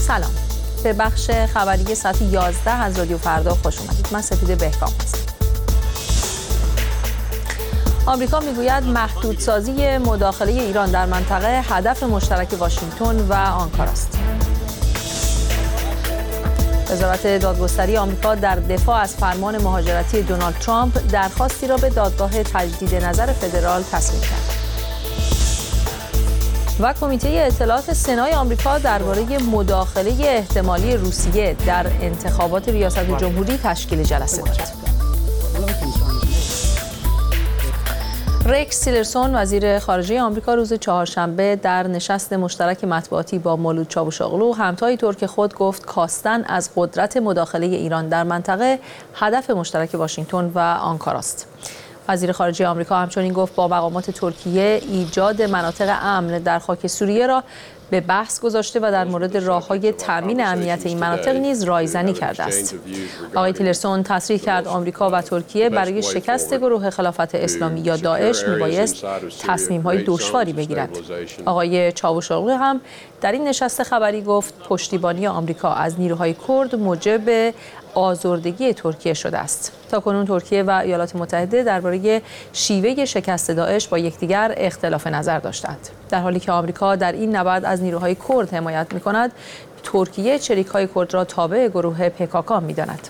سلام، به بخش خبری ساعت 11 از رادیو فردا خوش اومدید. من سپیده بهکام هستم. آمریکا میگوید محدودسازی مداخله ایران در منطقه هدف مشترک واشنگتن و آنکاراست. وزارت دادگستری آمریکا در دفاع از فرمان مهاجرتی دونالد ترامپ درخواستی را به دادگاه تجدید نظر فدرال تسلیم کرد. و کمیته اطلاعات سنای آمریکا درباره مداخله احتمالی روسیه در انتخابات ریاست جمهوری تشکیل جلسه داد. ریکس تیلرسون وزیر خارجه آمریکا روز چهارشنبه در نشست مشترک مطبوعاتی با مولود چاوشاغلو همتای ترک خود گفت کاستن از قدرت مداخله ایران در منطقه هدف مشترک واشنگتن و آنکاراست. وزیر خارجه آمریکا همچنین گفت با مقامات ترکیه ایجاد مناطق امن در خاک سوریه را به بحث گذاشته و در مورد راه‌های تأمین امنیت این مناطق نیز رایزنی کرده است. آقای تیلرسون تصریح کرد آمریکا و ترکیه برای شکست گروه خلافت اسلامی یا داعش میبایست تصمیم‌های دشواری بگیرد. آقای چاوشاغلو هم در این نشست خبری گفت پشتیبانی آمریکا از نیروهای کرد موجب آزردگی ترکیه شده است. تاکنون ترکیه و ایالات متحده درباره شیوه شکست داعش با یکدیگر اختلاف نظر داشتند. در حالی که آمریکا در این نبرد از نیروهای کرد حمایت می‌کند، ترکیه چریک‌های کرد را تابع گروه PKK می‌داند.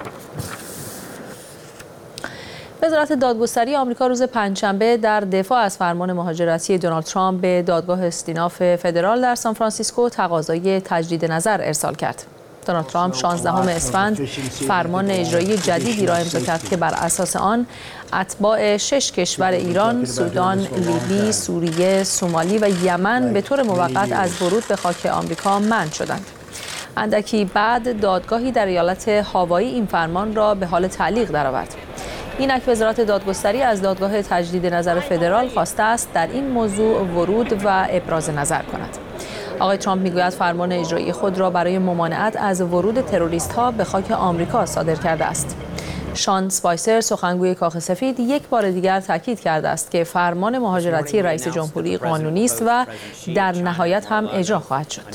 وزارت دادگستری آمریکا روز پنجشنبه در دفاع از فرمان مهاجرتی دونالد ترامپ به دادگاه استیناف فدرال در سانفرانسیسکو تقاضای تجدید نظر ارسال کرد. دونالد ترامپ 16 اسفند فرمان اجرایی جدیدی را امضا کرد که بر اساس آن اتباع 6 کشور ایران، سودان، لیبی، سوریه، سومالی و یمن به طور موقت از ورود به خاک آمریکا منع شدند. اندکی بعد دادگاهی در ایالت هاوایی این فرمان را به حال تعلیق درآورد. اینک وزارت دادگستری از دادگاه تجدید نظر فدرال خواسته است در این موضوع ورود و ابراز نظر کند. آقای ترامپ میگوید فرمان اجرایی خود را برای ممانعت از ورود تروریست‌ها به خاک آمریکا صادر کرده است. شان اسپایسر سخنگوی کاخ سفید یک بار دیگر تاکید کرده است که فرمان مهاجرتی رئیس جمهوری قانونی است و در نهایت هم اجرا خواهد شد.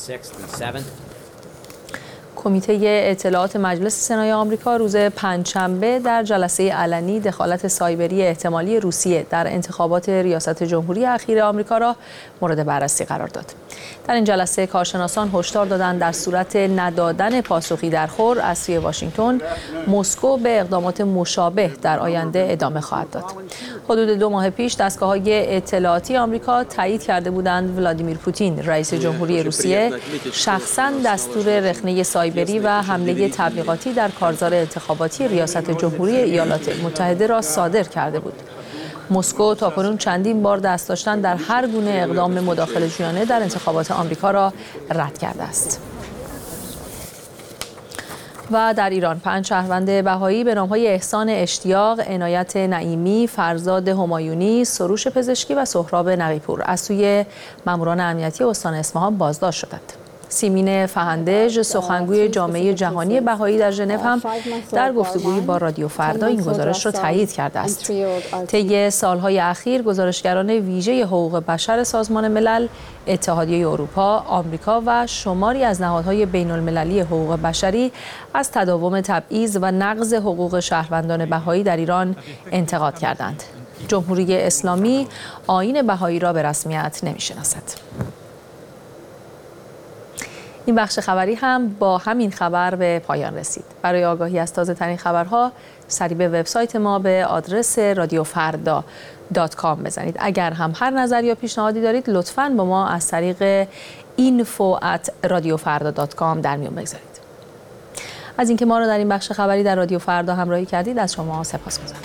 کمیته اطلاعات مجلس سنای آمریکا روز پنجشنبه در جلسه علنی دخالت سایبری احتمالی روسیه در انتخابات ریاست جمهوری اخیر آمریکا را مورد بررسی قرار داد. در این جلسه کارشناسان هشدار دادند در صورت ندادن پاسخی در خور از سوی واشنگتن، مسکو به اقدامات مشابه در آینده ادامه خواهد داد. حدود 2 ماه پیش دستگاه‌های اطلاعاتی آمریکا تایید کرده بودند ولادیمیر پوتین رئیس جمهوری روسیه شخصاً دستور رخنه سایبری و حمله تبلیغاتی در کارزار انتخاباتی ریاست جمهوری ایالات متحده را صادر کرده بود. مسکو تاکنون چندین بار دست داشتن در هر گونه اقدام مداخله‌جویانه در انتخابات آمریکا را رد کرده است. و در ایران 5 شهروند بهایی به نام‌های احسان اشتیاق، عنایت نعیمی، فرزاد همایونی، سروش پزشکی و سهراب نقی‌پور از سوی ماموران امنیتی استان اصفهان بازداشت شدند. سیمین فهندج سخنگوی جامعه جهانی بهایی در ژنو هم در گفتگویی با رادیو فردا این گزارش را تایید کرده است. طی سالهای اخیر گزارشگران ویژه حقوق بشر سازمان ملل، اتحادیه اروپا، آمریکا و شماری از نهادهای بین‌المللی حقوق بشری از تداوم تبعیض و نقض حقوق شهروندان بهایی در ایران انتقاد کردند. جمهوری اسلامی آیین بهایی را به رسمیت نمی‌شناسد. این بخش خبری هم با همین خبر به پایان رسید. برای آگاهی از تازه‌ترین خبرها سریع به وبسایت ما به آدرس radiofarda.com بزنید. اگر هم هر نظر یا پیشنهادی دارید لطفاً با ما از طریق info@radiofarda.com در میون بگذارید. از اینکه ما را در این بخش خبری در رادیو فردا همراهی کردید از شما سپاسگزارم.